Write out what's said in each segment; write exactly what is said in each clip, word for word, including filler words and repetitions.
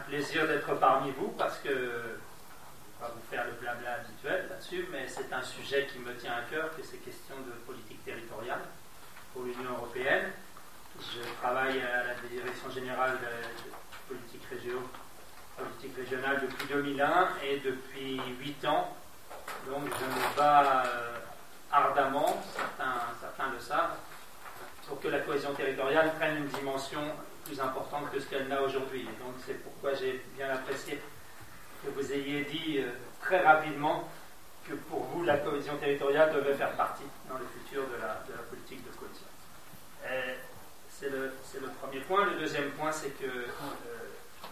plaisir d'être parmi vous parce que je ne vais pas vous faire le blabla habituel là-dessus, mais c'est un sujet qui me tient à cœur, que ces questions de politique territoriale pour l'Union européenne. Je travaille à la Direction générale de politique, régio, politique régionale depuis deux mille un et depuis huit ans. Donc je me bats euh, ardemment, certains, certains le savent, pour que la cohésion territoriale prenne une dimension plus importante que ce qu'elle n'a aujourd'hui. Et donc c'est pourquoi j'ai bien apprécié que vous ayez dit euh, très rapidement que pour vous la cohésion territoriale devait faire partie dans le futur de la, de la politique de cohésion. Et c'est le, c'est le premier point. Le deuxième point, c'est que euh,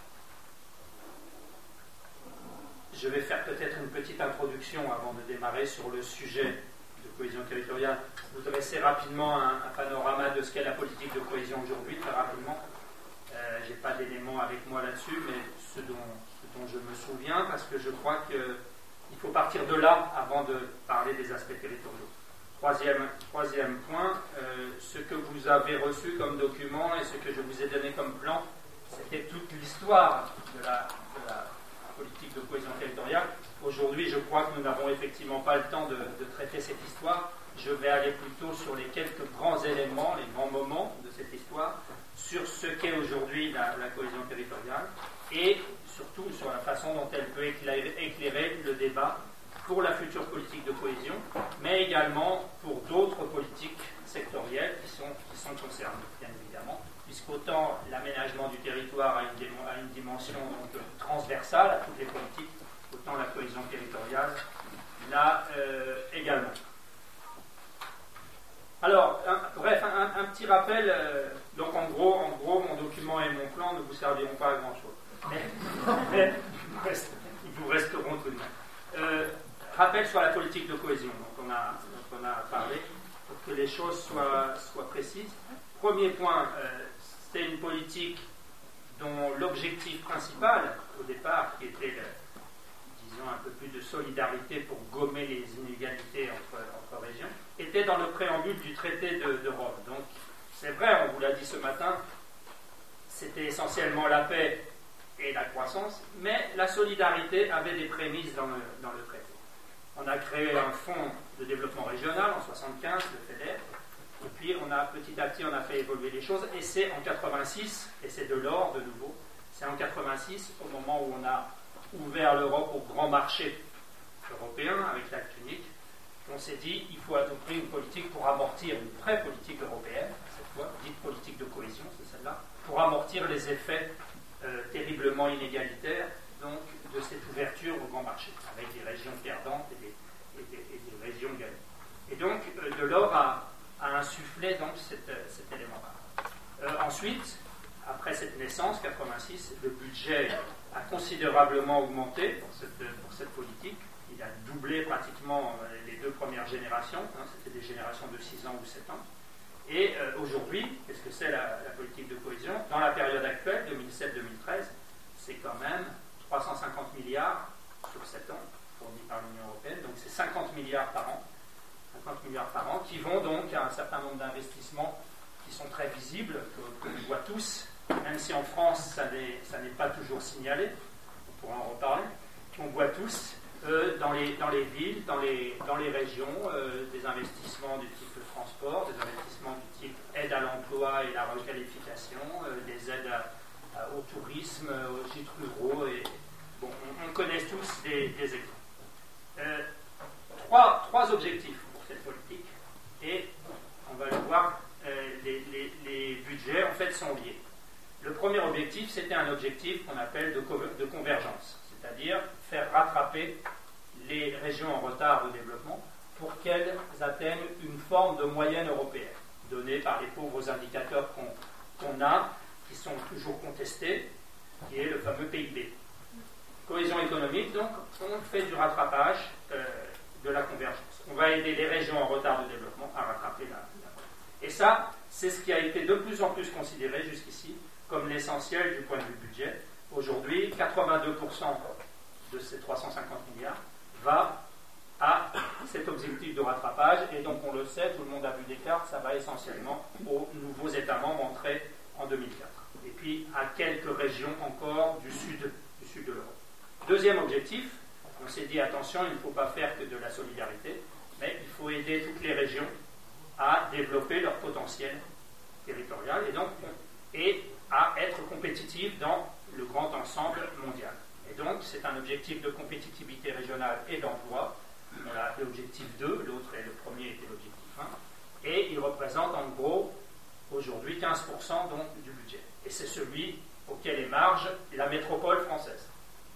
je vais faire peut-être une petite introduction avant de démarrer sur le sujet de cohésion territoriale. Vous dresser rapidement un, un panorama de ce qu'est la politique de cohésion aujourd'hui, très rapidement. Euh, je n'ai pas d'éléments avec moi là-dessus, mais ce dont, ce dont je me souviens, parce que je crois qu'il faut partir de là avant de parler des aspects territoriaux. Troisième, troisième point, euh, ce que vous avez reçu comme document et ce que je vous ai donné comme plan, c'était toute l'histoire de la, de la politique de cohésion territoriale. Aujourd'hui, je crois que nous n'avons effectivement pas le temps de, de traiter cette histoire. Je vais aller plutôt sur les quelques grands éléments, les grands moments de cette histoire, sur ce qu'est aujourd'hui la, la cohésion territoriale et surtout sur la façon dont elle peut éclairer, éclairer le débat pour la future politique de cohésion, mais également pour d'autres politiques sectorielles qui sont, qui sont concernées, bien évidemment, puisqu'autant l'aménagement du territoire a une, démo, a une dimension donc, transversale à toutes les politiques, autant la cohésion territoriale là euh, également. Alors, un, bref, un, un petit rappel. Euh, donc, en gros, en gros, mon document et mon plan ne vous serviront pas à grand-chose. Mais, mais ils, vous reste, ils vous resteront tout de même. Euh, rappel sur la politique de cohésion dont on a, dont on a parlé, pour que les choses soient, soient précises. Premier point, euh, c'était une politique dont l'objectif principal, au départ, qui était, le, disons, un peu plus de solidarité pour gommer les inégalités entre, entre régions, était dans le préambule du traité de, de Rome. Donc, c'est vrai, on vous l'a dit ce matin, c'était essentiellement la paix et la croissance, mais la solidarité avait des prémices dans le, dans le traité. On a créé un fonds de développement régional en soixante-quinze, le FEDER, et puis on a, petit à petit on a fait évoluer les choses, et c'est en quatre-vingt-six, et c'est de l'or de nouveau, c'est en quatre-vingt-six, au moment où on a ouvert l'Europe au grand marché européen avec l'acte unique, on s'est dit il faut à tout prix une politique pour amortir, une vraie politique européenne, cette fois, dite politique de cohésion, c'est celle-là, pour amortir les effets euh, terriblement inégalitaires donc, de cette ouverture au grand marché, avec des régions perdantes et des, et des, et des régions gagnées. Et donc, euh, Delors a, a insufflé donc, cet, cet élément-là. Euh, ensuite, après cette naissance, quatre-vingt-six, le budget a considérablement augmenté pour cette, pour cette politique. Il a doublé pratiquement les deux premières générations, hein, c'était des générations de six ans ou sept ans. Et euh, aujourd'hui, qu'est-ce que c'est la, la politique de cohésion? Dans la période actuelle, deux mille sept deux mille treize, c'est quand même trois cent cinquante milliards sur sept ans fournis par l'Union européenne, donc c'est cinquante milliards par an, cinquante milliards par an, qui vont donc à un certain nombre d'investissements qui sont très visibles, que, que l'on voit tous, même si en France ça n'est, ça n'est pas toujours signalé, on pourra en reparler, qu'on voit tous. Euh, dans, les, dans les villes, dans les, dans les régions, euh, des investissements du type transport, des investissements du type aide à l'emploi et la requalification, euh, des aides à, à, au tourisme, aux gîtes ruraux. Et, bon, on, on connaît tous des, des exemples. Euh, trois, trois objectifs pour cette politique, et on va le voir, euh, les, les, les budgets en fait sont liés. Le premier objectif, c'était un objectif qu'on appelle de, de convergence, c'est-à-dire faire rattraper les régions en retard de développement pour qu'elles atteignent une forme de moyenne européenne, donnée par les pauvres indicateurs qu'on, qu'on a, qui sont toujours contestés, qui est le fameux P I B. Cohésion économique, donc, on fait du rattrapage euh, de la convergence. On va aider les régions en retard de développement à rattraper la, la... Et ça, c'est ce qui a été de plus en plus considéré jusqu'ici comme l'essentiel du point de vue budget. Aujourd'hui, quatre-vingt-deux pour cent de ces trois cent cinquante milliards va à cet objectif de rattrapage, et donc on le sait, tout le monde a vu des cartes, ça va essentiellement aux nouveaux États membres entrés en deux mille quatre. et puis à quelques régions encore du sud, du sud de l'Europe. Deuxième objectif, on s'est dit attention, il ne faut pas faire que de la solidarité, mais il faut aider toutes les régions à développer leur potentiel territorial et donc et à être compétitives dans le grand ensemble mondial. Et donc c'est un objectif de compétitivité régionale et d'emploi. On l'a appelé objectif deux, l'autre est le premier était l'objectif un, et il représente en gros aujourd'hui quinze pour cent donc, du budget. Et c'est celui auquel émarge la métropole française.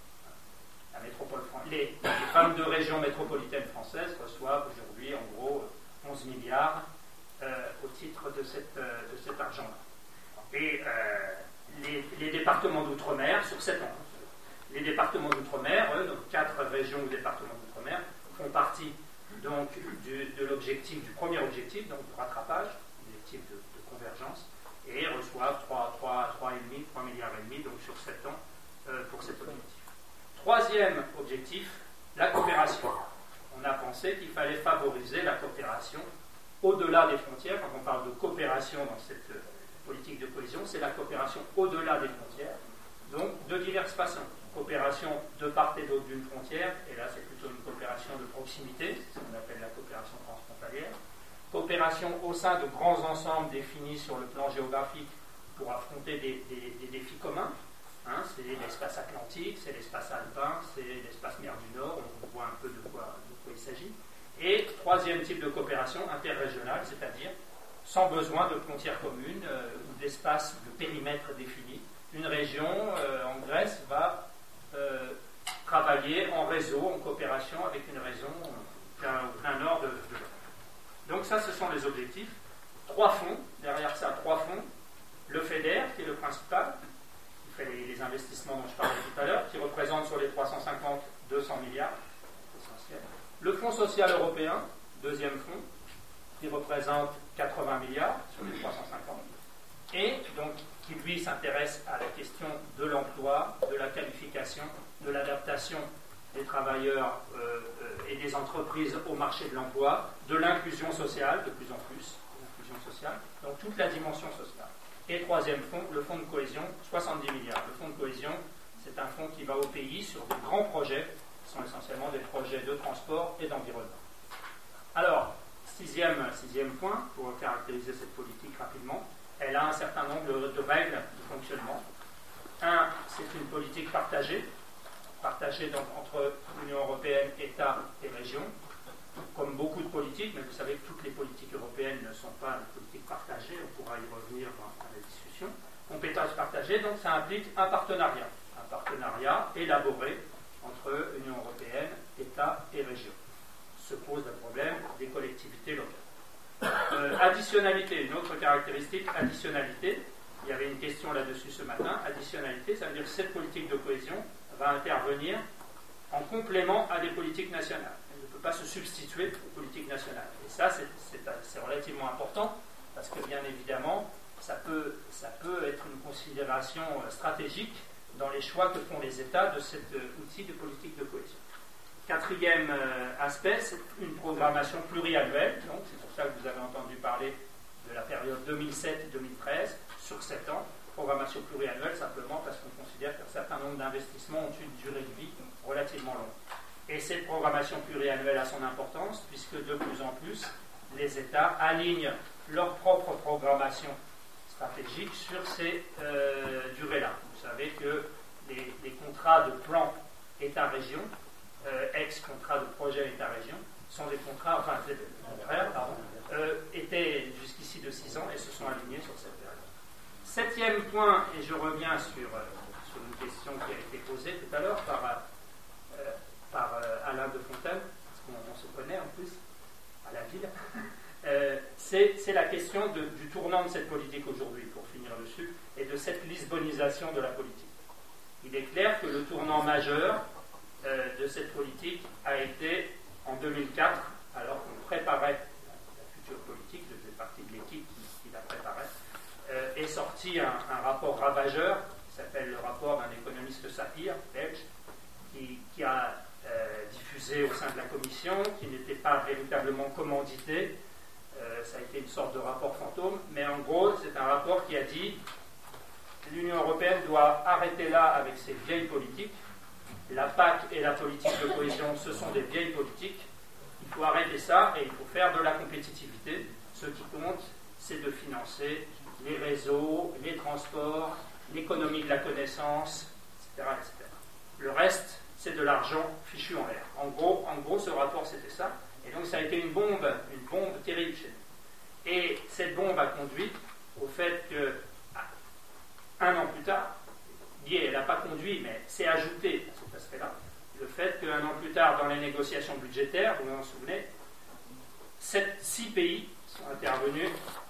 La métropole fran- les, les vingt-deux régions métropolitaines françaises reçoivent aujourd'hui en gros onze milliards euh, au titre de, cette, euh, de cet argent-là. Et euh, les, les départements d'outre-mer, sur sept ans, les départements d'outre-mer, eux, donc quatre régions ou départements d'outre-mer, font partie donc du, de l'objectif, du premier objectif, donc du rattrapage, l'objectif de, de convergence, et reçoivent trois milliards et demi donc sur sept ans euh, pour cet objectif. Troisième objectif, la coopération. On a pensé qu'il fallait favoriser la coopération au-delà des frontières. Quand on parle de coopération dans cette euh, politique de cohésion, c'est la coopération au-delà des frontières, donc de diverses façons. Coopération de part et d'autre d'une frontière, et là c'est plutôt une coopération de proximité, c'est ce qu'on appelle la coopération transfrontalière. Coopération au sein de grands ensembles définis sur le plan géographique pour affronter des, des, des défis communs. Hein, c'est l'espace atlantique, c'est l'espace alpin, c'est l'espace mer du Nord, on voit un peu de quoi, de quoi il s'agit. Et troisième type de coopération interrégionale, c'est-à-dire sans besoin de frontières communes euh, ou d'espace de périmètre défini. Une région euh, en Grèce va euh, travailler en réseau, en coopération avec une région euh, au plein nord de, de l'Europe. Donc ça, ce sont les objectifs. Trois fonds, derrière ça, trois fonds. Le FEDER, qui est le principal, qui fait les, les investissements dont je parlais tout à l'heure, qui représente sur les trois cent cinquante, deux cents milliards, essentiel. Le Fonds social européen, deuxième fonds, qui représente quatre-vingts milliards sur les trois cent cinquante, et donc qui lui s'intéresse à la question de l'emploi, de la qualification, de l'adaptation des travailleurs euh, euh, et des entreprises au marché de l'emploi, de l'inclusion sociale, de plus en plus, l'inclusion sociale, donc toute la dimension sociale. Et troisième fonds, le fonds de cohésion, soixante-dix milliards. Le fonds de cohésion, c'est un fonds qui va au pays sur des grands projets, qui sont essentiellement des projets de transport et d'environnement. Alors, sixième, sixième point, pour caractériser cette politique rapidement, elle a un certain nombre de, de règles de fonctionnement. Un, c'est une politique partagée, partagée donc entre l'Union européenne, États et régions, comme beaucoup de politiques, mais vous savez que toutes les politiques européennes ne sont pas des politiques partagées, on pourra y revenir dans, dans la discussion. Compétences partagées, donc ça implique un partenariat, un partenariat élaboré entre Union européenne, États et régions. Se pose le problème des collectivités locales. Euh, additionnalité, une autre caractéristique, additionnalité. Il y avait une question là-dessus ce matin. Additionnalité, ça veut dire que cette politique de cohésion va intervenir en complément à des politiques nationales. Elle ne peut pas se substituer aux politiques nationales. Et ça, c'est, c'est, c'est relativement important parce que, bien évidemment, ça peut, ça peut être une considération stratégique dans les choix que font les États de cet outil de politique de cohésion. Quatrième euh, aspect, c'est une programmation pluriannuelle. Donc, c'est pour ça que vous avez entendu parler de la période deux mille sept deux mille treize sur sept ans. Programmation pluriannuelle simplement parce qu'on considère qu'un certain nombre d'investissements ont une durée de vie relativement longue. Et cette programmation pluriannuelle a son importance puisque de plus en plus, les États alignent leur propre programmation stratégique sur ces euh, durées-là. Vous savez que les, les contrats de plan État-région, euh, ex-contrats de projet État-région, sont des contrats, enfin, le contraire, pardon, euh, étaient jusqu'ici de six ans et se sont alignés sur cette période. Septième point, et je reviens sur, euh, sur une question qui a été posée tout à l'heure par, euh, par euh, Alain de Fontaine, parce qu'on on se connaît en plus, à la ville, euh, c'est, c'est la question de, du tournant de cette politique aujourd'hui, pour finir dessus, et de cette lisbonisation de la politique. Il est clair que le tournant majeur euh, de cette politique a été en deux mille quatre, alors qu'on préparait la future politique, je faisais partie de l'équipe qui, qui la préparait, euh, est sorti un, un rapport ravageur, qui s'appelle le rapport d'un économiste Sapir, belge, qui, qui a euh, diffusé au sein de la commission, qui n'était pas véritablement commandité. Euh, ça a été une sorte de rapport fantôme, mais en gros, c'est un rapport qui a dit l'Union européenne doit arrêter là avec ses vieilles politiques. La P A C et la politique de cohésion, ce sont des vieilles politiques. Il faut arrêter ça et il faut faire de la compétitivité. Ce qui compte, c'est de financer les réseaux, les transports, l'économie de la connaissance, et cetera, et cetera. Le reste, c'est de l'argent fichu en l'air. En gros, en gros, ce rapport, c'était ça. Et donc, ça a été une bombe, une bombe terrible chez nous. Et cette bombe a conduit au fait que, un an plus tard, elle n'a pas conduit, mais c'est ajouté à cet aspect-là, le fait qu'un an plus tard, dans les négociations budgétaires, vous vous en souvenez, sept, six pays sont intervenus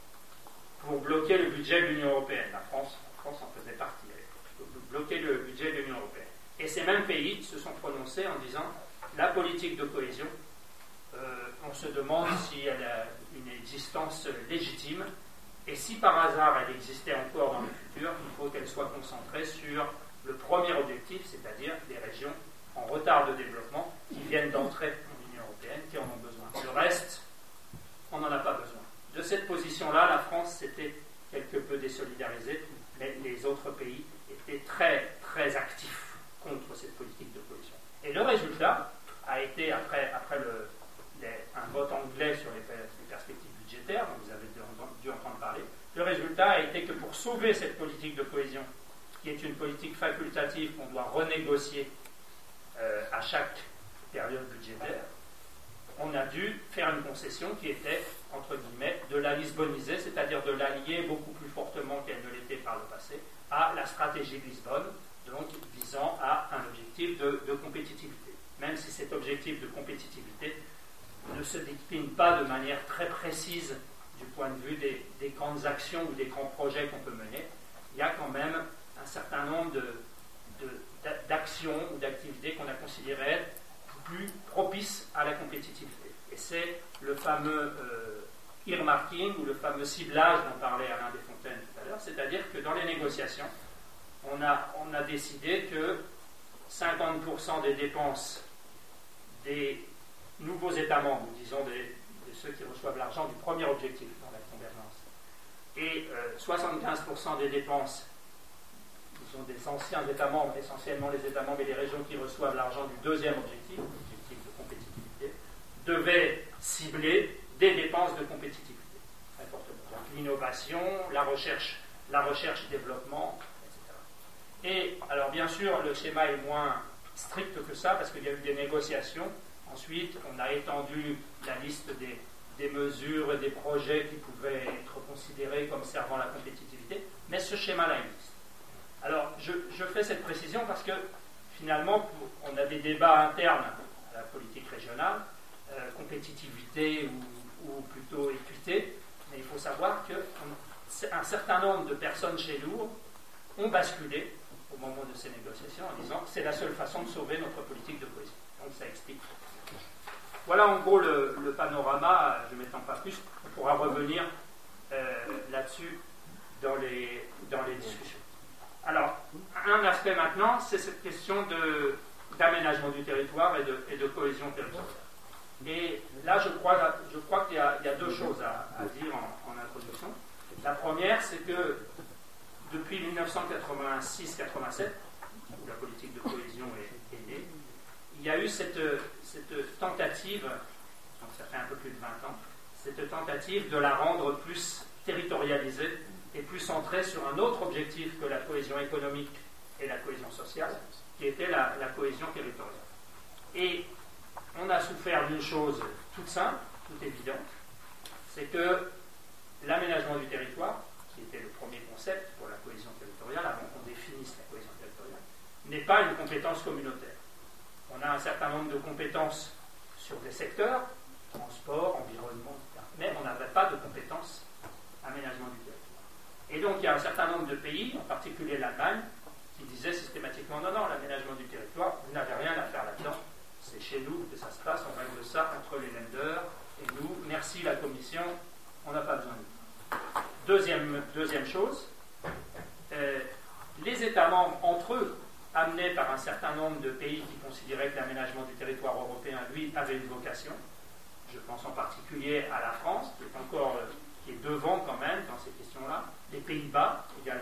pour bloquer le budget de l'Union européenne. La France, la France en faisait partie, pour bloquer le budget de l'Union européenne. Et ces mêmes pays se sont prononcés en disant la politique de cohésion, euh, on se demande si elle a une existence légitime, et si par hasard elle existait encore dans le futur, il faut qu'elle soit concentrée sur le premier objectif, c'est-à-dire des régions en retard de développement qui viennent d'entrer dans l'Union européenne, qui en ont besoin. Le reste, on n'en a pas besoin. De cette position-là, la France s'était quelque peu désolidarisée, mais les autres pays étaient très, très actifs contre cette politique de cohésion. Et le résultat a été, après, après le, les, un vote anglais sur les, les perspectives budgétaires, dont vous avez dû, dû entendre parler, le résultat a été que pour sauver cette politique de cohésion, qui est une politique facultative qu'on doit renégocier euh, à chaque période budgétaire, on a dû faire une concession qui était, entre guillemets, de la lisboniser, c'est-à-dire de la lier beaucoup plus fortement qu'elle ne l'était par le passé à la stratégie de Lisbonne, donc visant à un objectif de, de compétitivité. Même si cet objectif de compétitivité ne se décline pas de manière très précise du point de vue des, des grandes actions ou des grands projets qu'on peut mener, il y a quand même un certain nombre de, de, d'actions ou d'activités qu'on a considérées être plus propices à la compétitivité. Et c'est le fameux euh, earmarking ou le fameux ciblage dont parlait Alain Desfontaines tout à l'heure, c'est-à-dire que dans les négociations, on a, on a décidé que cinquante pour cent des dépenses des nouveaux États membres, disons des, de ceux qui reçoivent l'argent du premier objectif dans la convergence, et euh, soixante-quinze pour cent des dépenses, disons des anciens États membres, essentiellement les États membres et les régions qui reçoivent l'argent du deuxième objectif, l'objectif de compétitivité, devaient cibler des dépenses de compétitivité, très fortement. Donc l'innovation, la recherche, la recherche-développement, et alors bien sûr le schéma est moins strict que ça parce qu'il y a eu des négociations. Ensuite on a étendu la liste des, des mesures et des projets qui pouvaient être considérés comme servant la compétitivité, mais ce schéma-là existe. Alors je, je fais cette précision parce que finalement pour, on a des débats internes à la politique régionale, euh, compétitivité ou, ou plutôt équité, mais il faut savoir qu'un certain nombre de personnes chez nous ont basculé au moment de ces négociations en disant que c'est la seule façon de sauver notre politique de cohésion. Donc ça explique. Voilà en gros le, le panorama, je ne m'étends pas plus, on pourra revenir euh, là-dessus dans les, dans les discussions. Alors, un aspect maintenant, c'est cette question de, d'aménagement du territoire et de, et de cohésion territoriale. Et là, je crois, je crois qu'il y a, il y a deux choses à, à dire en, en introduction. La première, c'est que depuis mille neuf cent quatre-vingt-six quatre-vingt-sept, où la politique de cohésion est, est née, il y a eu cette, cette tentative, donc ça fait un peu plus de vingt ans, cette tentative de la rendre plus territorialisée et plus centrée sur un autre objectif que la cohésion économique et la cohésion sociale, qui était la, la cohésion territoriale. Et on a souffert d'une chose toute simple, toute évidente, c'est que l'aménagement du territoire, qui était le premier concept pour la cohésion territoriale, avant qu'on définisse la cohésion territoriale, n'est pas une compétence communautaire. On a un certain nombre de compétences sur des secteurs, transport, environnement, et cetera, mais on n'avait pas de compétences aménagement du territoire. Et donc il y a un certain nombre de pays, en particulier l'Allemagne, qui disaient systématiquement non, non, l'aménagement du territoire, vous n'avez rien à faire là-dedans, c'est chez nous que ça se passe, on règle ça entre les lenders, et nous, merci la Commission, on n'a pas besoin de nous. Deuxième, deuxième chose, euh, les États membres entre eux, amenés par un certain nombre de pays qui considéraient que l'aménagement du territoire européen, lui, avait une vocation. Je pense en particulier à la France, qui est encore, qui est devant quand même dans ces questions-là, les Pays-Bas également,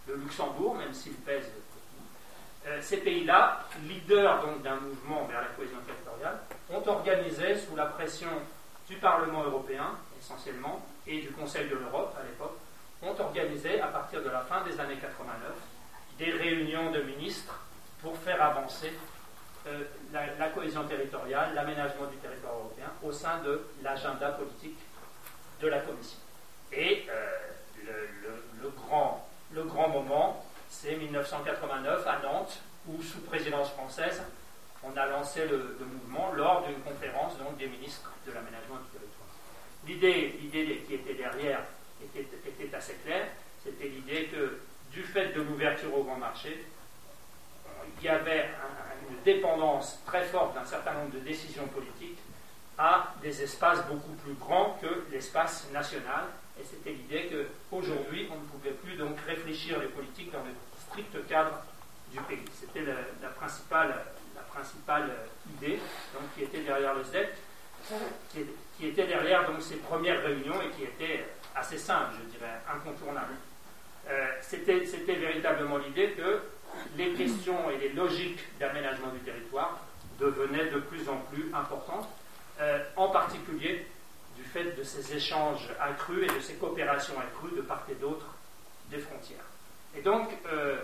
le Luxembourg, même s'il pèse. Euh, ces pays-là, leaders donc d'un mouvement vers la cohésion territoriale, ont organisé sous la pression du Parlement européen, essentiellement, et du Conseil de l'Europe à l'époque, ont organisé à partir de la fin des années quatre-vingt-neuf des réunions de ministres pour faire avancer euh, la, la cohésion territoriale, l'aménagement du territoire européen au sein de l'agenda politique de la Commission. Et euh, le, le, le, grand, le grand moment, c'est mille neuf cent quatre-vingt-neuf à Nantes, où sous présidence française, on a lancé le, le mouvement lors d'une conférence donc, des ministres de l'aménagement du territoire. L'idée, l'idée qui était derrière était, était assez claire, c'était l'idée que du fait de l'ouverture au grand marché, il y avait un, une dépendance très forte d'un certain nombre de décisions politiques à des espaces beaucoup plus grands que l'espace national. Et c'était l'idée qu'aujourd'hui, on ne pouvait plus donc réfléchir les politiques dans le strict cadre du pays. C'était la, la, principale, la principale idée donc, qui était derrière le S D E C, qui, qui était derrière donc, ces premières réunions et qui était assez simple, je dirais, incontournable. Euh, c'était, c'était véritablement l'idée que les questions et les logiques d'aménagement du territoire devenaient de plus en plus importantes, euh, en particulier du fait de ces échanges accrus et de ces coopérations accrues de part et d'autre des frontières. Et donc, euh,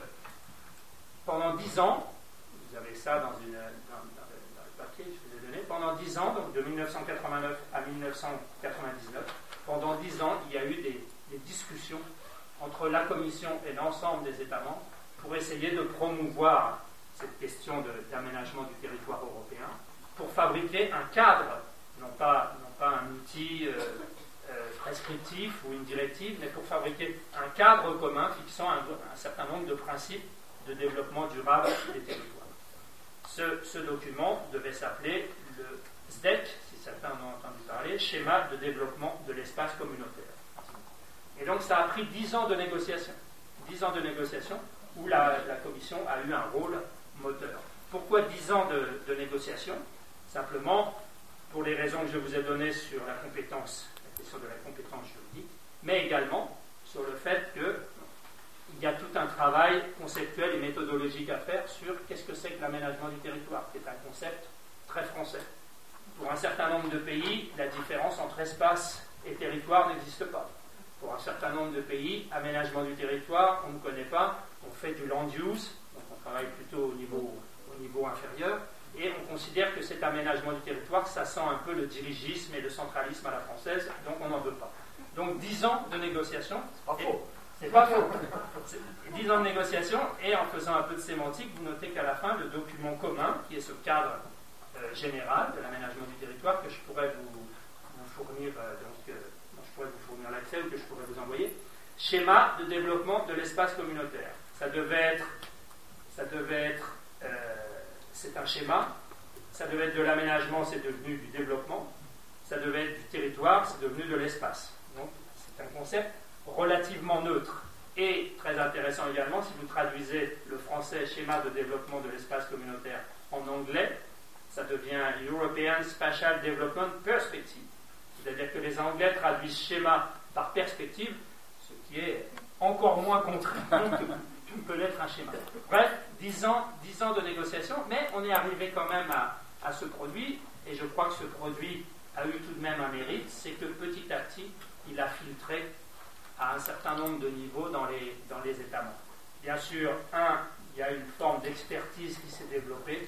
pendant dix ans, vous avez ça dans, une, dans, dans, le, dans le papier que je vous ai donné, pendant dix ans, donc de mille neuf cent quatre-vingt-neuf à mille neuf cent quatre-vingt-dix-neuf, pendant dix ans, il y a eu des, des discussions entre la Commission et l'ensemble des États membres pour essayer de promouvoir cette question de, d'aménagement du territoire européen, pour fabriquer un cadre, non pas, non pas un outil euh, euh, prescriptif ou une directive, mais pour fabriquer un cadre commun fixant un, un certain nombre de principes de développement durable des territoires. Ce, ce document devait s'appeler le S D E C, si certains en ont entendu parler, Schéma de développement de l'espace communautaire. Et donc ça a pris dix ans de négociations, dix ans de négociations où la, la Commission a eu un rôle moteur. Pourquoi dix ans de, de négociations ? Simplement pour les raisons que je vous ai données sur la compétence, la question de la compétence juridique, mais également sur le fait qu'il y a tout un travail conceptuel et méthodologique à faire sur qu'est-ce que c'est que l'aménagement du territoire, qui est un concept très français. Pour un certain nombre de pays, la différence entre espace et territoire n'existe pas. Pour un certain nombre de pays, aménagement du territoire, on ne connaît pas, on fait du land use, donc on travaille plutôt au niveau, au niveau inférieur, et on considère que cet aménagement du territoire, ça sent un peu le dirigisme et le centralisme à la française, donc on n'en veut pas. Donc dix ans de négociation. C'est pas faux. C'est pas faux. dix ans de négociation, et en faisant un peu de sémantique, vous notez qu'à la fin, le document commun, qui est ce cadre euh, général de l'aménagement du territoire, que je pourrais vous, vous fournir, euh, donc, euh, je pourrais vous fournir l'accès ou que je pourrais vous envoyer, schéma de développement de l'espace communautaire. Ça devait être, ça devait être euh, c'est un schéma, ça devait être de l'aménagement, c'est devenu du développement, ça devait être du territoire, c'est devenu de l'espace. Donc c'est un concept relativement neutre et très intéressant également si vous traduisez le français schéma de développement de l'espace communautaire en anglais, ça devient European Spatial Development Perspective. C'est-à-dire que les Anglais traduisent schéma par perspective, ce qui est encore moins contraignant que ne peut l'être un schéma. Bref, dix ans, dix ans de négociation, mais on est arrivé quand même à, à ce produit, et je crois que ce produit a eu tout de même un mérite, c'est que petit à petit, il a filtré à un certain nombre de niveaux dans les, dans les États membres. Bien sûr, un, il y a une forme d'expertise qui s'est développée,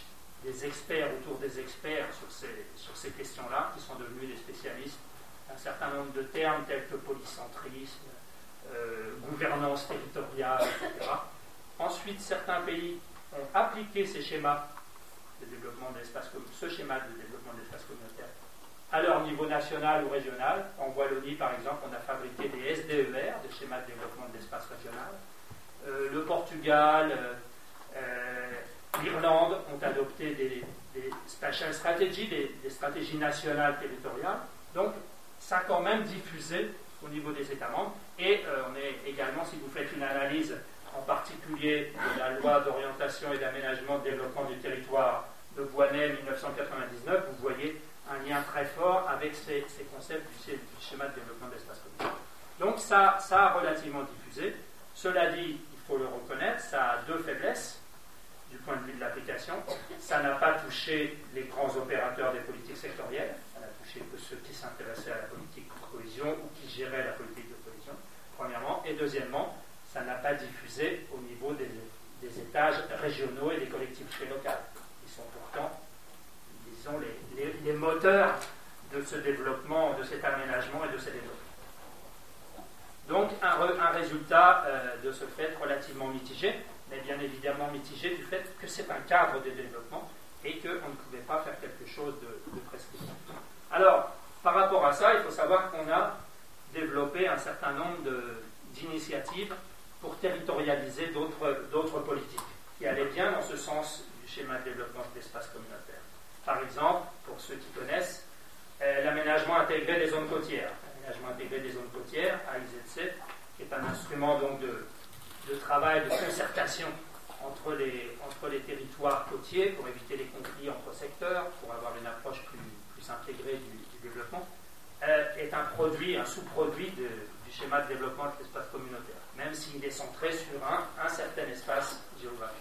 des experts autour des experts sur ces, sur ces questions-là, qui sont devenus des spécialistes, un certain nombre de termes tels que polycentrisme, euh, gouvernance territoriale, et cetera. Ensuite, certains pays ont appliqué ces schémas de développement de l'espace communautaire, ce schéma de développement de l'espace communautaire, à leur niveau national ou régional. En Wallonie, par exemple, on a fabriqué des S D E R, des schémas de développement de l'espace régional. Euh, le Portugal, euh, euh, l'Irlande ont adopté des, des spatial strategies, des, des stratégies nationales territoriales. Donc, ça a quand même diffusé au niveau des États membres. Et euh, on est également, si vous faites une analyse en particulier de la loi d'orientation et d'aménagement de développement du territoire de Voynet mille neuf cent quatre-vingt-dix-neuf, vous voyez un lien très fort avec ces, ces concepts du, du schéma de développement de l'espace communautaire. Donc ça, ça a relativement diffusé. Cela dit, il faut le reconnaître, ça a deux faiblesses du point de vue de l'application. Ça n'a pas touché les grands opérateurs des politiques sectorielles, ça n'a touché que ceux qui s'intéressaient à la politique de cohésion ou qui géraient la politique de cohésion, premièrement. Et deuxièmement, ça n'a pas diffusé au niveau des, des étages régionaux et des collectivités locales, qui sont pourtant, disons, les, les, les moteurs de ce développement, de cet aménagement et de ces développements. Donc un, re, un résultat euh, de ce fait relativement mitigé, mais bien évidemment mitigé du fait que c'est un cadre de développement et qu'on ne pouvait pas faire quelque chose de, de prescriptif. Alors, par rapport à ça, il faut savoir qu'on a développé un certain nombre de, d'initiatives pour territorialiser d'autres, d'autres politiques qui allaient bien dans ce sens du schéma de développement de l'espace communautaire. Par exemple, pour ceux qui connaissent, euh, l'aménagement intégré des zones côtières. L'aménagement intégré des zones côtières, A I Z C, qui est un instrument donc de, de travail, de concertation entre les, entre les territoires côtiers pour éviter les conflits entre secteurs, pour avoir une approche plus, plus intégrée du, du développement, euh, est un produit, un sous-produit de, du schéma de développement de l'espace communautaire, même s'il est centré sur un, un certain espace géographique.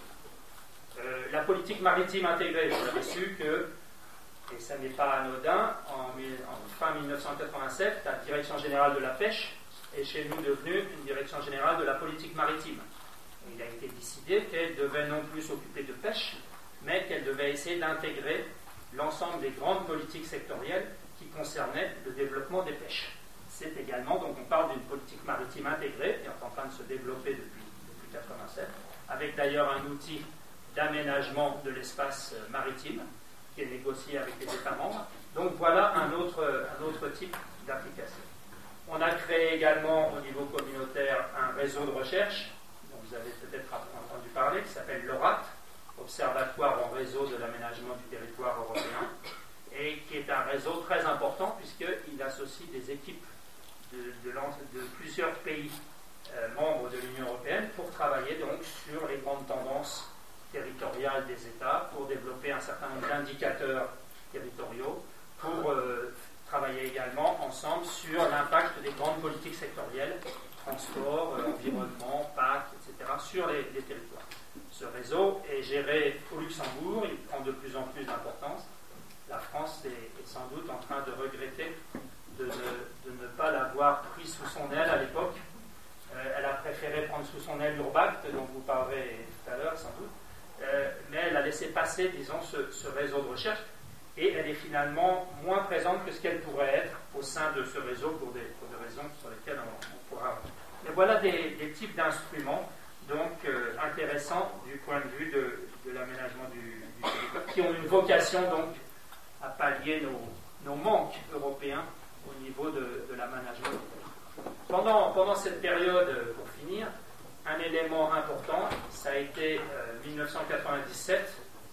Euh, la politique maritime intégrée, vous avez su que, et ça n'est pas anodin, en, en fin mille neuf cent quatre-vingt-sept, la Direction générale de la pêche est chez nous devenue une Direction générale de la politique maritime. Et il a été décidé qu'elle devait non plus s'occuper de pêche, mais qu'elle devait essayer d'intégrer l'ensemble des grandes politiques sectorielles qui concernaient le développement des pêches. C'est également, donc on parle d'une politique maritime intégrée, qui est en train de se développer depuis mille neuf cent quatre-vingt-sept, avec d'ailleurs un outil d'aménagement de l'espace maritime, qui est négocié avec les États membres. Donc voilà un autre, un autre type d'application. On a créé également au niveau communautaire un réseau de recherche, dont vous avez peut-être entendu parler, qui s'appelle l'ORAT, Observatoire en réseau de l'aménagement du territoire européen, et qui est un réseau très important puisqu'il associe des équipes de, de, de plusieurs pays euh, membres de l'Union européenne pour travailler donc sur les grandes tendances territoriales des États, pour développer un certain nombre d'indicateurs territoriaux, pour euh, travailler également ensemble sur l'impact des grandes politiques sectorielles, transport, euh, environnement, P A C, et cetera, sur les, les territoires. Ce réseau est géré au Luxembourg, il prend de plus en plus d'importance. La France est, est sans doute en train de regretter de ne, de ne pas l'avoir pris sous son aile à l'époque. Euh, elle a préféré prendre sous son aile l'Urbact, dont vous parlerez tout à l'heure sans doute, euh, mais elle a laissé passer, disons, ce, ce réseau de recherche, et elle est finalement moins présente que ce qu'elle pourrait être au sein de ce réseau pour des, pour des raisons sur lesquelles on, on pourra... Mais voilà des, des types d'instruments donc euh, intéressants du point de vue de, de l'aménagement du, du territoire, qui ont une vocation donc à pallier nos, nos manques européens au niveau de, de l'aménagement. Pendant, pendant cette période, pour finir, un élément important, ça a été euh, mille neuf cent quatre-vingt-dix-sept,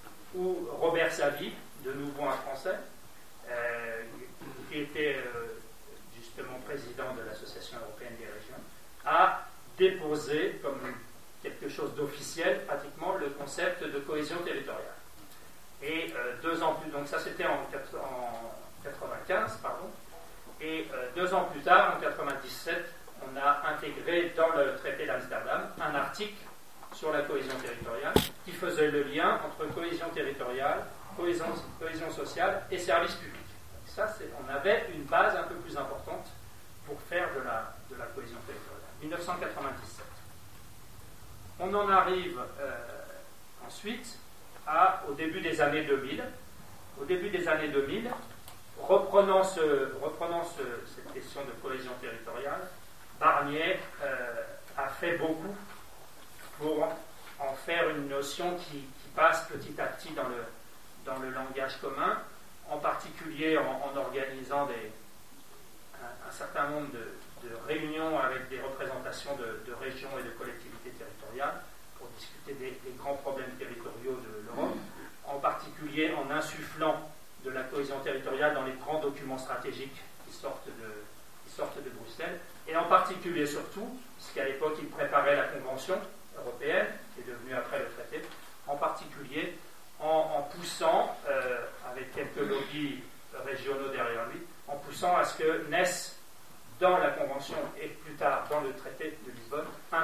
où Robert Savy, de nouveau un Français, euh, qui était euh, justement président de l'Association européenne des régions, a déposé comme quelque chose d'officiel pratiquement le concept de cohésion territoriale. Et euh, deux ans plus, donc ça c'était en, en quatre-vingt-quinze, pardon, et euh, deux ans plus tard, en quatre-vingt-dix-sept, on a intégré dans le traité d'Amsterdam un article sur la cohésion territoriale qui faisait le lien entre cohésion territoriale, cohésion, cohésion sociale et services publics. Ça, c'est, on avait une base un peu plus importante pour faire de la, de la cohésion territoriale. mille neuf cent quatre-vingt-dix-sept. On en arrive euh, ensuite à, au début des années deux mille. Au début des années deux mille, reprenant, ce, reprenant ce, cette question de cohésion territoriale, Barnier euh, a fait beaucoup pour en faire une notion qui, qui passe petit à petit dans le, dans le langage commun, en particulier en, en organisant des, un, un certain nombre de, de réunions avec des représentations de, de régions et de collectivités territoriales pour discuter des, des grands problèmes territoriaux de l'Europe, en particulier en insufflant de la cohésion territoriale dans les grands documents stratégiques qui sortent de, qui sortent de Bruxelles, et en particulier surtout, puisqu'à l'époque il préparait la Convention européenne, qui est devenue après le traité, en particulier en, en poussant, euh, avec quelques lobbies régionaux derrière lui, en poussant à ce que naisse dans la Convention et plus tard dans le traité de Lisbonne un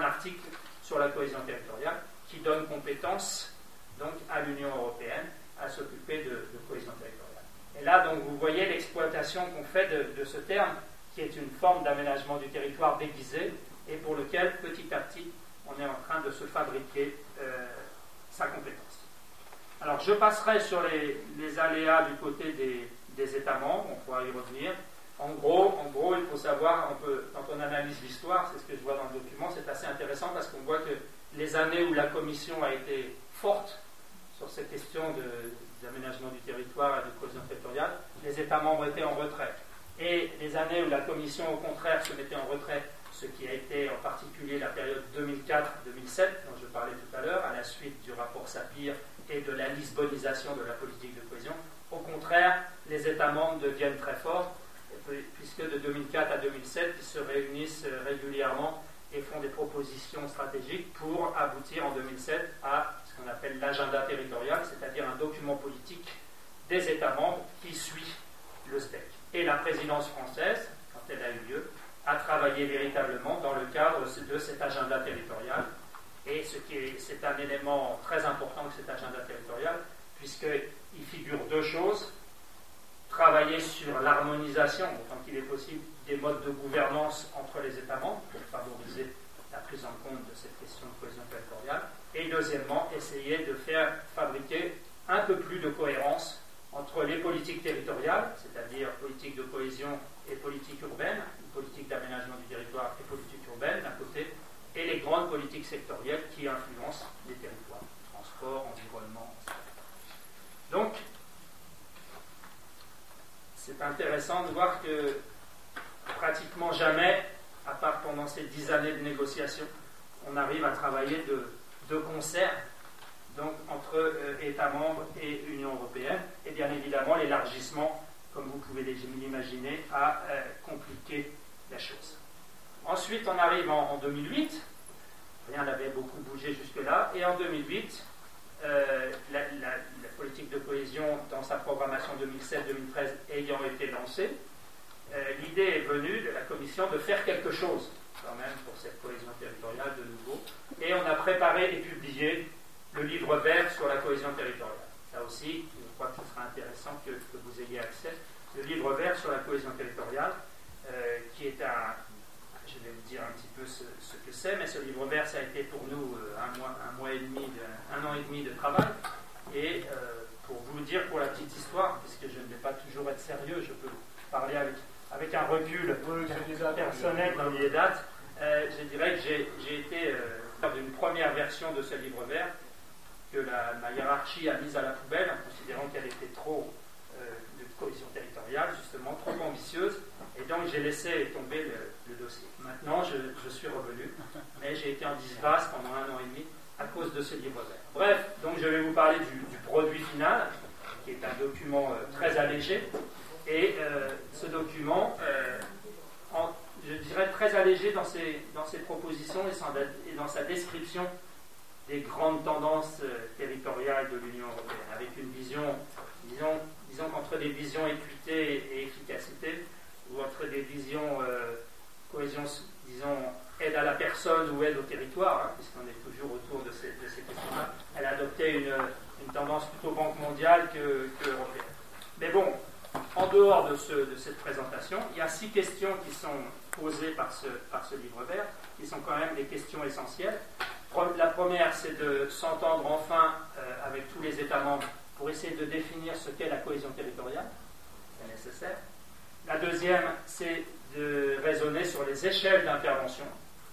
un article sur la cohésion territoriale qui donne compétence donc, à l'Union européenne à s'occuper de, de cohésion territoriale. Et là, donc, vous voyez l'exploitation qu'on fait de, de ce terme, qui est une forme d'aménagement du territoire déguisé, et pour lequel, petit à petit, on est en train de se fabriquer euh, sa compétence. Alors, je passerai sur les, les aléas du côté des, des États membres, on pourra y revenir. En gros, en gros, il faut savoir, on peut, quand on analyse l'histoire, c'est ce que je vois dans le document, c'est assez intéressant parce qu'on voit que les années où la Commission a été forte sur cette question de, d'aménagement du territoire et de cohésion territoriale, les États membres étaient en retrait. Et les années où la Commission, au contraire, se mettait en retrait, ce qui a été en particulier la période deux mille quatre deux mille sept, dont je parlais tout à l'heure, à la suite du rapport Sapir et de la lisbonisation de la politique de cohésion, au contraire, les États membres deviennent très forts, puisque de deux mille quatre à deux mille sept, ils se réunissent régulièrement et font des propositions stratégiques pour aboutir en deux mille sept à ce qu'on appelle l'agenda territorial, c'est-à-dire un document politique des États membres qui suit le S T E C. Et la présidence française, quand elle a eu lieu, a travaillé véritablement dans le cadre de cet agenda territorial. Et ce qui est, c'est un élément très important de cet agenda territorial, puisqu'il figure deux choses. Travailler sur l'harmonisation, autant qu'il est possible, des modes de gouvernance entre les États membres pour favoriser la prise en compte de cette question de cohésion territoriale. Et deuxièmement, essayer de faire fabriquer un peu plus de cohérence entre les politiques territoriales, c'est-à-dire politique de cohésion et politique urbaine, politique d'aménagement du territoire et politique urbaine d'un côté, et les grandes politiques sectorielles qui influencent les territoires, transport, environnement, et cetera. Donc, c'est intéressant de voir que pratiquement jamais, à part pendant ces dix années de négociations, on arrive à travailler de, de concert donc, entre euh, États membres et Union européenne. Et bien évidemment, l'élargissement, comme vous pouvez l'imaginer, a euh, compliqué la chose. Ensuite, on arrive en, en deux mille huit. Rien n'avait beaucoup bougé jusque-là. Et en deux mille huit, euh, la, la, la politique de cohésion, dans sa programmation deux mille sept deux mille treize, ayant été lancée, euh, l'idée est venue de la Commission de faire quelque chose, quand même, pour cette cohésion territoriale de nouveau. Et on a préparé et publié le livre vert sur la cohésion territoriale. Ça aussi, je crois que ce sera intéressant que, que vous ayez accès. Le livre vert sur la cohésion territoriale, euh, qui est un... Je vais vous dire un petit peu ce, ce que c'est, mais ce livre vert, ça a été pour nous euh, un, mois, un, mois et demi de, un an et demi de travail. Et euh, pour vous le dire, pour la petite histoire, puisque je ne vais pas toujours être sérieux, je peux parler avec, avec un recul oui, personnel dans les dates, euh, je dirais que j'ai, j'ai été euh, d'une première version de ce livre vert que la, ma hiérarchie a mise à la poubelle, en considérant qu'elle était trop euh, de cohésion territoriale, justement, trop ambitieuse, et donc j'ai laissé tomber le, le dossier. Maintenant, je, je suis revenu, mais j'ai été en disgrâce pendant un an et demi à cause de ce livre vert. Bref, donc je vais vous parler du, du produit final, qui est un document euh, très allégé, et euh, ce document, euh, en, je dirais très allégé dans ses, dans ses propositions et, sans, et dans sa description des grandes tendances euh, territoriales de l'Union européenne, avec une vision, disons, disons qu'entre des visions équité et efficacité, ou entre des visions euh, cohésion, disons, aide à la personne ou aide au territoire, hein, puisqu'on est toujours autour de ces, de ces questions-là, elle a adopté une, une tendance plutôt banque mondiale que, que européenne. Mais bon, en dehors de, ce, de cette présentation, il y a six questions qui sont posées par ce, par ce livre vert, qui sont quand même des questions essentielles. La première, c'est de s'entendre enfin euh, avec tous les États membres pour essayer de définir ce qu'est la cohésion territoriale. C'est nécessaire. La deuxième, c'est de raisonner sur les échelles d'intervention.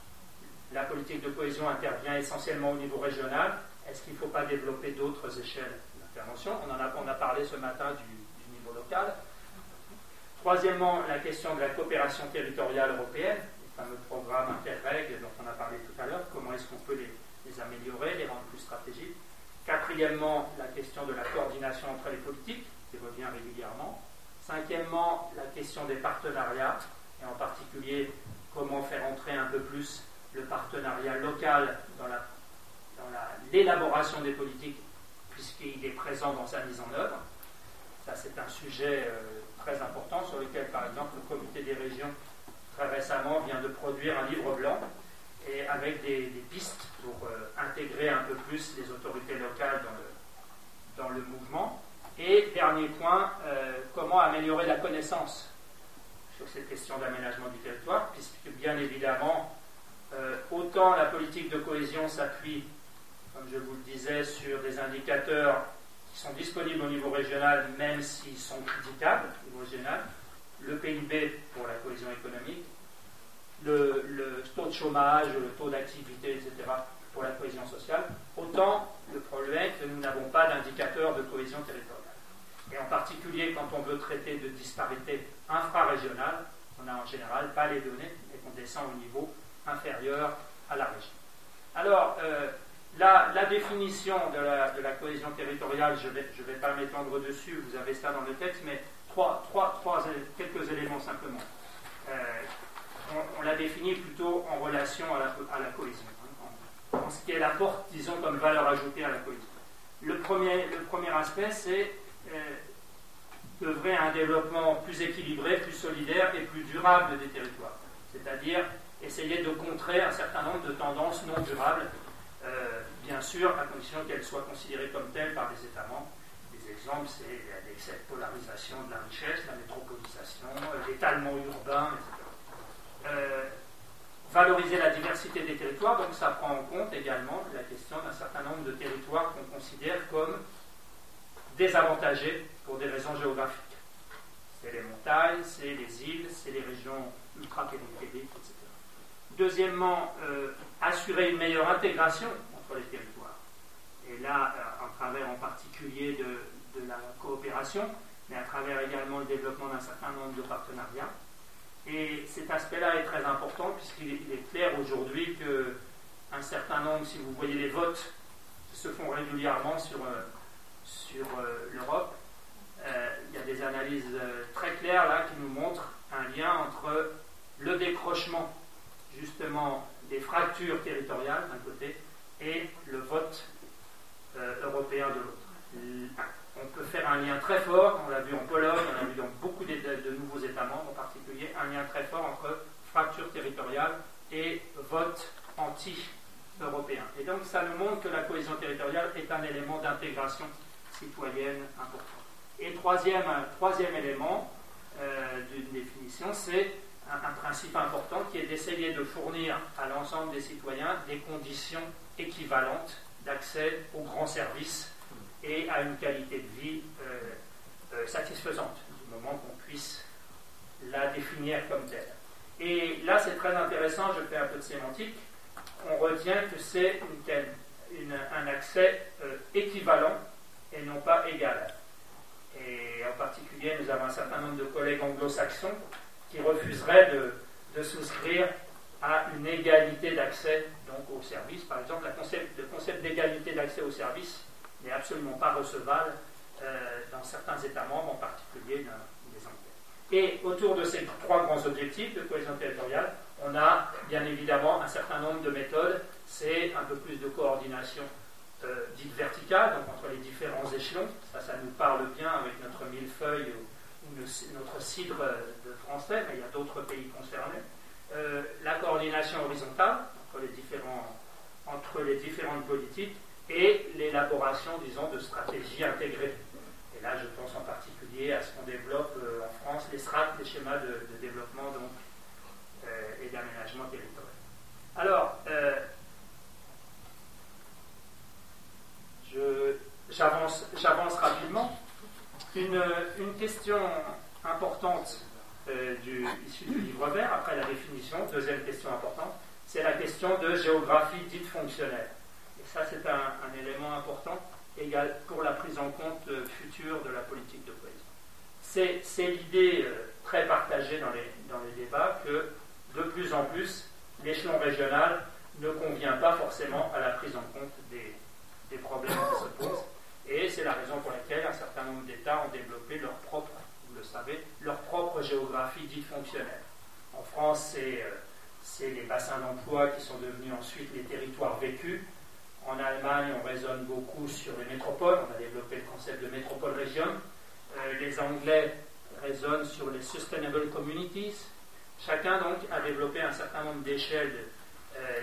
La politique de cohésion intervient essentiellement au niveau régional. Est-ce qu'il ne faut pas développer d'autres échelles d'intervention ? On en a, on a parlé ce matin du, du niveau local. Troisièmement, la question de la coopération territoriale européenne, les fameux programmes Interreg dont on a parlé tout à l'heure. Comment est-ce qu'on peut les, les améliorer, les rendre plus stratégiques ? Quatrièmement, la question de la coordination entre les politiques, qui revient régulièrement. Cinquièmement, la question des partenariats, et en particulier comment faire entrer un peu plus le partenariat local dans, la, dans la, l'élaboration des politiques, puisqu'il est présent dans sa mise en œuvre. Ça, c'est un sujet euh, très important sur lequel, par exemple, le Comité des régions, très récemment, vient de produire un livre blanc. et avec des, des pistes pour euh, intégrer un peu plus les autorités locales dans le, dans le mouvement. Et dernier point, euh, comment améliorer la connaissance sur cette question d'aménagement du territoire, puisque bien évidemment, euh, autant la politique de cohésion s'appuie, comme je vous le disais, sur des indicateurs qui sont disponibles au niveau régional, même s'ils sont critiquables au niveau régional, le P I B pour la cohésion économique, le, le taux de chômage, le taux d'activité, et cetera pour la cohésion sociale, autant le problème est que nous n'avons pas d'indicateurs de cohésion territoriale. Et en particulier, quand on veut traiter de disparité infrarégionale, on n'a en général pas les données et qu'on descend au niveau inférieur à la région. Alors, euh, la, la définition de la, de la cohésion territoriale, je ne vais, je vais pas m'étendre dessus, vous avez ça dans le texte, mais trois, trois, trois, quelques éléments simplement. Euh, on, on la définit plutôt en relation à la, à la cohésion, hein, en, en ce qu'elle apporte, disons, comme valeur ajoutée à la cohésion. Le premier, le premier aspect, c'est euh, d'œuvrer à un développement plus équilibré, plus solidaire et plus durable des territoires. C'est-à-dire essayer de contrer un certain nombre de tendances non durables, euh, bien sûr, à condition qu'elles soient considérées comme telles par les États membres. Des exemples, c'est l'excès de polarisation de la richesse, la métropolisation, l'étalement urbain, et cetera. Euh, valoriser la diversité des territoires, donc ça prend en compte également la question d'un certain nombre de territoires qu'on considère comme désavantagés pour des raisons géographiques. C'est les montagnes, c'est les îles, c'est les régions ultra-périphériques, et cetera. Deuxièmement, euh, assurer une meilleure intégration entre les territoires. Et là, euh, à travers en particulier de, de la coopération, mais à travers également le développement d'un certain nombre de partenariats. Et cet aspect-là est très important puisqu'il est, il est clair aujourd'hui qu'un certain nombre, si vous voyez les votes qui se font régulièrement sur, euh, sur euh, l'Europe, euh, il y a des analyses euh, très claires là qui nous montrent un lien entre le décrochement justement des fractures territoriales d'un côté et le vote euh, européen de l'autre. On peut faire un lien très fort, on l'a vu en Pologne, on l'a vu dans beaucoup de, de nouveaux États membres en particulier, un lien très fort entre fracture territoriale et vote anti-européen. Et donc ça nous montre que la cohésion territoriale est un élément d'intégration citoyenne important. Et troisième, troisième élément euh, d'une définition, c'est un, un principe important qui est d'essayer de fournir à l'ensemble des citoyens des conditions équivalentes d'accès aux grands services et à une qualité de vie euh, euh, satisfaisante, du moment qu'on puisse la définir comme telle. Et là, c'est très intéressant, je fais un peu de sémantique, on retient que c'est une, une, un accès euh, équivalent et non pas égal. Et en particulier, nous avons un certain nombre de collègues anglo-saxons qui refuseraient de, de souscrire à une égalité d'accès donc, aux services. Par exemple, la concept, le concept d'égalité d'accès aux services n'est absolument pas recevable euh, dans certains États membres, en particulier dans les Anglais. Et autour de ces trois grands objectifs de cohésion territoriale, on a bien évidemment un certain nombre de méthodes. C'est un peu plus de coordination euh, dite verticale, donc entre les différents échelons. Ça, ça nous parle bien avec notre millefeuille ou, ou le, notre cidre de français, mais il y a d'autres pays concernés. Euh, la coordination horizontale entre les, différents, entre les différentes politiques et l'élaboration, disons, de stratégies intégrées. Et là, je pense en particulier à ce qu'on développe euh, en France, les S R A T, les schémas de, de développement donc, euh, et d'aménagement territorial. Alors, euh, je, j'avance, j'avance rapidement. Une, une question importante euh, du, issue du livre vert, après la définition, deuxième question importante, c'est la question de géographie dite fonctionnelle. Et ça, c'est un, un élément important égal pour la prise en compte euh, future de la politique de cohésion. C'est, c'est l'idée euh, très partagée dans les, dans les débats que, de plus en plus, l'échelon régional ne convient pas forcément à la prise en compte des, des problèmes qui se posent. Et c'est la raison pour laquelle un certain nombre d'États ont développé leur propre, vous le savez, leur propre géographie dite fonctionnelle. En France, c'est, euh, c'est les bassins d'emploi qui sont devenus ensuite les territoires vécus. En Allemagne, on raisonne beaucoup sur les métropoles. On a développé le concept de métropole-région. Euh, les Anglais raisonnent sur les sustainable communities. Chacun, donc, a développé un certain nombre d'échelles euh,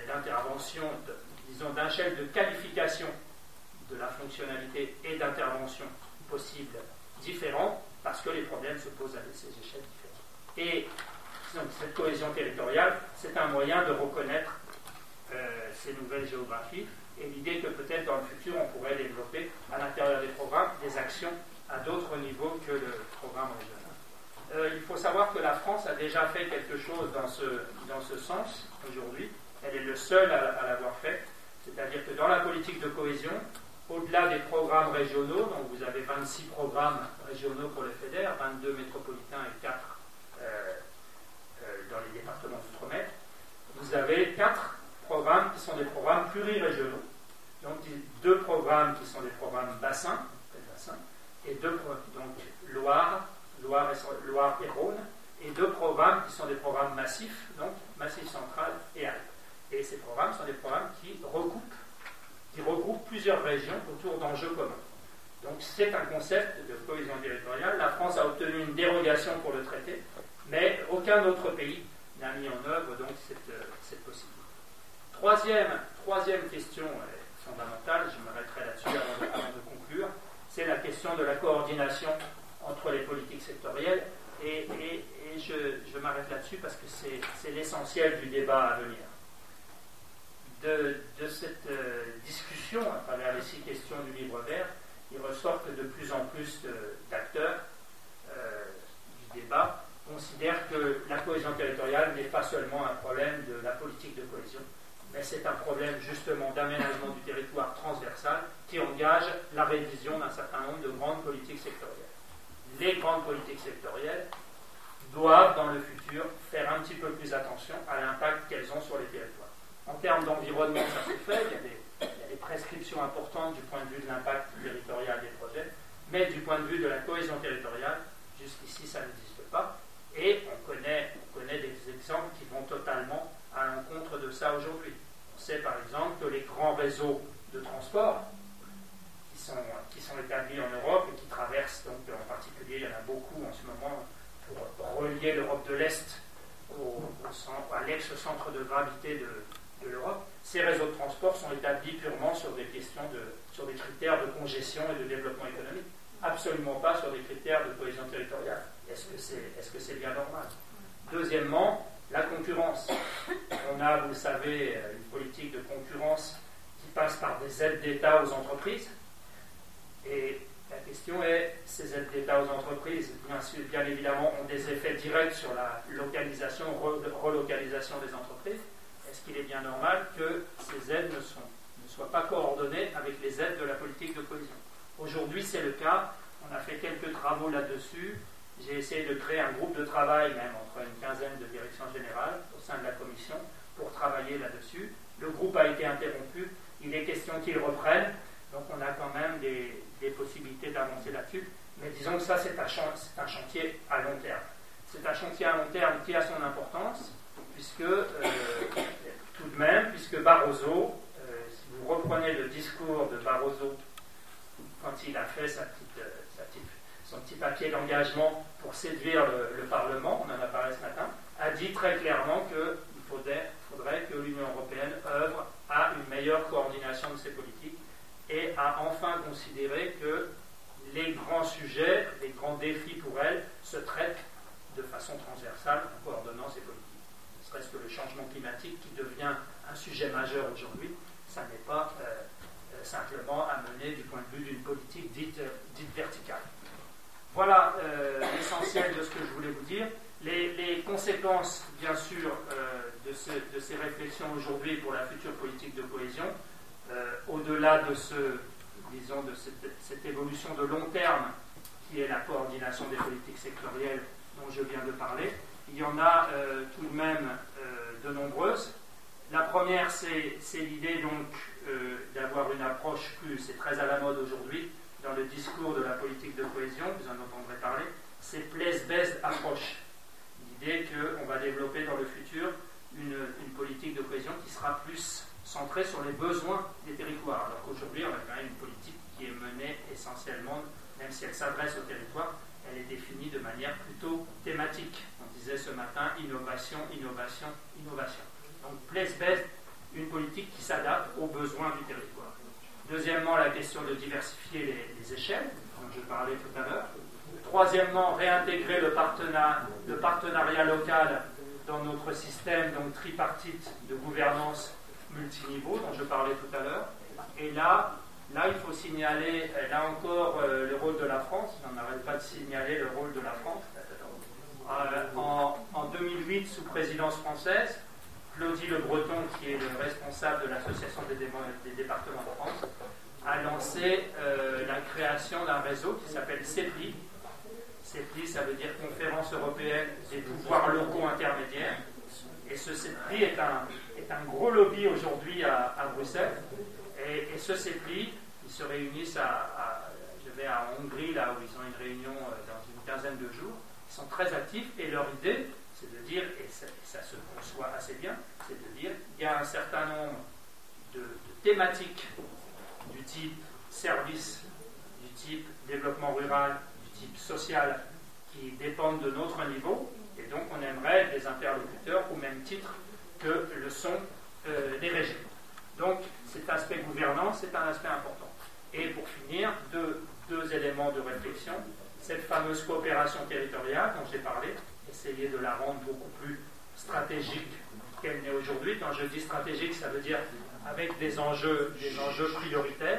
d'intervention, de, disons d'un échelle de qualification de la fonctionnalité et d'intervention possibles différents, parce que les problèmes se posent à ces échelles différentes. Et donc, cette cohésion territoriale, c'est un moyen de reconnaître euh, ces nouvelles géographies, et l'idée que peut-être dans le futur, on pourrait développer à l'intérieur des programmes des actions à d'autres niveaux que le programme régional. Euh, il faut savoir que la France a déjà fait quelque chose dans ce, dans ce sens aujourd'hui. Elle est le seul à, à l'avoir fait. C'est-à-dire que dans la politique de cohésion, au-delà des programmes régionaux, donc vous avez vingt-six programmes régionaux pour le FEDER, vingt-deux métropolitains et quatre euh, euh, dans les départements d'outre-mer, vous avez quatre programmes qui sont des programmes plurirégionaux. Donc deux programmes qui sont des programmes bassins, bassins et deux donc Loire, Loire et, Loire et Rhône, et deux programmes qui sont des programmes massifs, donc Massif central et Alpes. Et ces programmes sont des programmes qui recoupent, qui regroupent plusieurs régions autour d'enjeux communs. Donc c'est un concept de cohésion territoriale. La France a obtenu une dérogation pour le traité, mais aucun autre pays n'a mis en œuvre donc cette, cette possibilité. Troisième, troisième question euh, fondamentale, je m'arrêterai là-dessus avant de, avant de conclure, c'est la question de la coordination entre les politiques sectorielles, et, et, et je, je m'arrête là-dessus parce que c'est, c'est l'essentiel du débat à venir. De, de cette euh, discussion, à travers les six questions du livre vert, il ressort que de plus en plus de, d'acteurs euh, du débat considèrent que la cohésion territoriale n'est pas seulement un problème de la politique de cohésion, mais c'est un problème justement d'aménagement du territoire transversal qui engage la révision d'un certain nombre de grandes politiques sectorielles. Les grandes politiques sectorielles doivent dans le futur faire un petit peu plus attention à l'impact qu'elles ont sur les territoires. En termes d'environnement, ça se fait, il y, a des, il y a des prescriptions importantes du point de vue de l'impact territorial des projets, mais du point de vue de la cohésion territoriale, jusqu'ici ça n'existe pas, et on connaît, on connaît des exemples qui vont totalement à l'encontre de ça aujourd'hui. On sait par exemple que les grands réseaux de transport qui sont, qui sont établis en Europe et qui traversent, donc en particulier, il y en a beaucoup en ce moment, pour relier l'Europe de l'Est au, au centre, à l'ex-centre de gravité de, de l'Europe, ces réseaux de transport sont établis purement sur des questions de, sur des critères de congestion et de développement économique, absolument pas sur des critères de cohésion territoriale. Est-ce que c'est, est-ce que c'est bien normal? Deuxièmement, la concurrence. On a, vous le savez, une politique de concurrence qui passe par des aides d'État aux entreprises. Et la question est, ces aides d'État aux entreprises, bien, sûr, bien évidemment, ont des effets directs sur la localisation, re- relocalisation des entreprises. Est-ce qu'il est bien normal que ces aides ne, sont, ne soient pas coordonnées avec les aides de la politique de cohésion? Aujourd'hui, c'est le cas. On a fait quelques travaux là-dessus. J'ai essayé de créer un groupe de travail, même entre une quinzaine de directions générales, au sein de la commission, pour travailler là-dessus. Le groupe a été interrompu. Il est question qu'il reprenne. Donc on a quand même des, des possibilités d'avancer là-dessus. Mais disons que ça, c'est un, c'est un chantier à long terme. C'est un chantier à long terme qui a son importance, puisque, euh, tout de même, puisque Barroso, euh, si vous reprenez le discours de Barroso, quand il a fait sa petite, sa petite, son petit papier d'engagement pour séduire le, le Parlement, on en a parlé ce matin, a dit très clairement qu'il faudrait, faudrait que l'Union européenne œuvre à une meilleure coordination de ses politiques et à enfin considérer que les grands sujets, les grands défis pour elle se traitent de façon transversale en coordonnant ces politiques. Ne serait-ce que le changement climatique qui devient un sujet majeur aujourd'hui, ça n'est pas euh, euh, simplement à mener du point de vue d'une politique dite, euh, dite verticale. Voilà euh, l'essentiel de ce que je voulais vous dire. Les, les conséquences, bien sûr, euh, de, ce, de ces réflexions aujourd'hui pour la future politique de cohésion, euh, au-delà de, ce, disons, de cette, cette évolution de long terme qui est la coordination des politiques sectorielles dont je viens de parler, il y en a euh, tout de même euh, de nombreuses. La première, c'est, c'est l'idée donc euh, d'avoir une approche plus, c'est très à la mode aujourd'hui, dans le discours de la politique de cohésion, vous en entendrez parler, c'est place-based approach. L'idée qu'on va développer dans le futur une, une politique de cohésion qui sera plus centrée sur les besoins des territoires. Alors qu'aujourd'hui, on a quand même une politique qui est menée essentiellement, même si elle s'adresse au territoire, elle est définie de manière plutôt thématique. On disait ce matin, innovation, innovation, innovation. Donc place-based, une politique qui s'adapte aux besoins du territoire. Deuxièmement, la question de diversifier les, les échelles, dont je parlais tout à l'heure. Troisièmement, réintégrer le partenariat, le partenariat local dans notre système donc tripartite de gouvernance multiniveau dont je parlais tout à l'heure. Et là, là, il faut signaler, là encore, euh, le rôle de la France. On n'arrête pas de signaler le rôle de la France. Euh, en, en deux mille huit, sous présidence française, Claudie Le Breton, qui est le responsable de l'Association des, dé des départements de France, a lancé euh, la création d'un réseau qui s'appelle CEPLI. CEPLI, ça veut dire Conférence européenne des pouvoirs locaux intermédiaires. Et ce CEPLI est un, est un gros lobby aujourd'hui à, à Bruxelles. Et, et ce CEPLI, ils se réunissent à, à, je vais à Hongrie, là où ils ont une réunion dans une quinzaine de jours. Ils sont très actifs et leur idée, c'est de dire, et ça, et ça se conçoit assez bien, c'est de dire qu'il y a un certain nombre de, de thématiques du type service, du type développement rural, du type social, qui dépendent de notre niveau, et donc on aimerait des interlocuteurs au même titre que le sont euh, les régions. Donc cet aspect gouvernance, c'est un aspect important. Et pour finir, deux, deux éléments de réflexion. Cette fameuse coopération territoriale dont j'ai parlé, essayer de la rendre beaucoup plus stratégique qu'elle n'est aujourd'hui. Quand je dis stratégique, ça veut dire avec des enjeux, des enjeux prioritaires.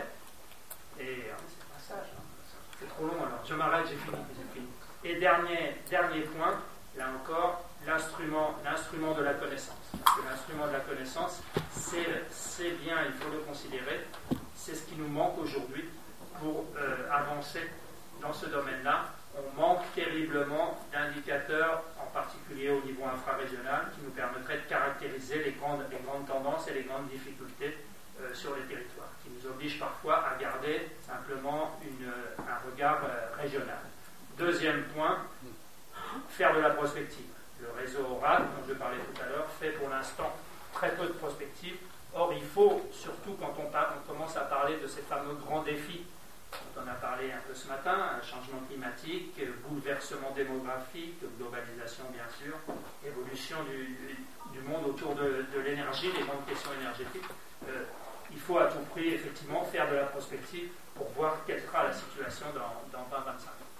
Et c'est pas ça, c'est trop long alors. Je m'arrête, j'ai fini, j'ai fini. Et dernier, dernier point, là encore, l'instrument, l'instrument de la connaissance. L'instrument de la connaissance, c'est, c'est bien, il faut le considérer, c'est ce qui nous manque aujourd'hui pour euh, avancer dans ce domaine-là. On manque terriblement d'indicateurs, en particulier au niveau infrarégional, qui nous permettraient de caractériser les grandes, les grandes tendances et les grandes difficultés euh, sur les territoires, qui nous obligent parfois à garder simplement une, un regard euh, régional. Deuxième point, faire de la prospective. Le réseau oral, dont je parlais tout à l'heure, fait pour l'instant très peu de prospective. Or, il faut, surtout quand on, parle, on commence à parler de ces fameux grands défis dont on a parlé un peu ce matin, changement climatique, bouleversement démographique, globalisation bien sûr, évolution du, du monde autour de, de l'énergie, les grandes questions énergétiques. Euh, il faut à tout prix effectivement faire de la prospective pour voir quelle sera la situation dans, dans vingt vingt-cinq.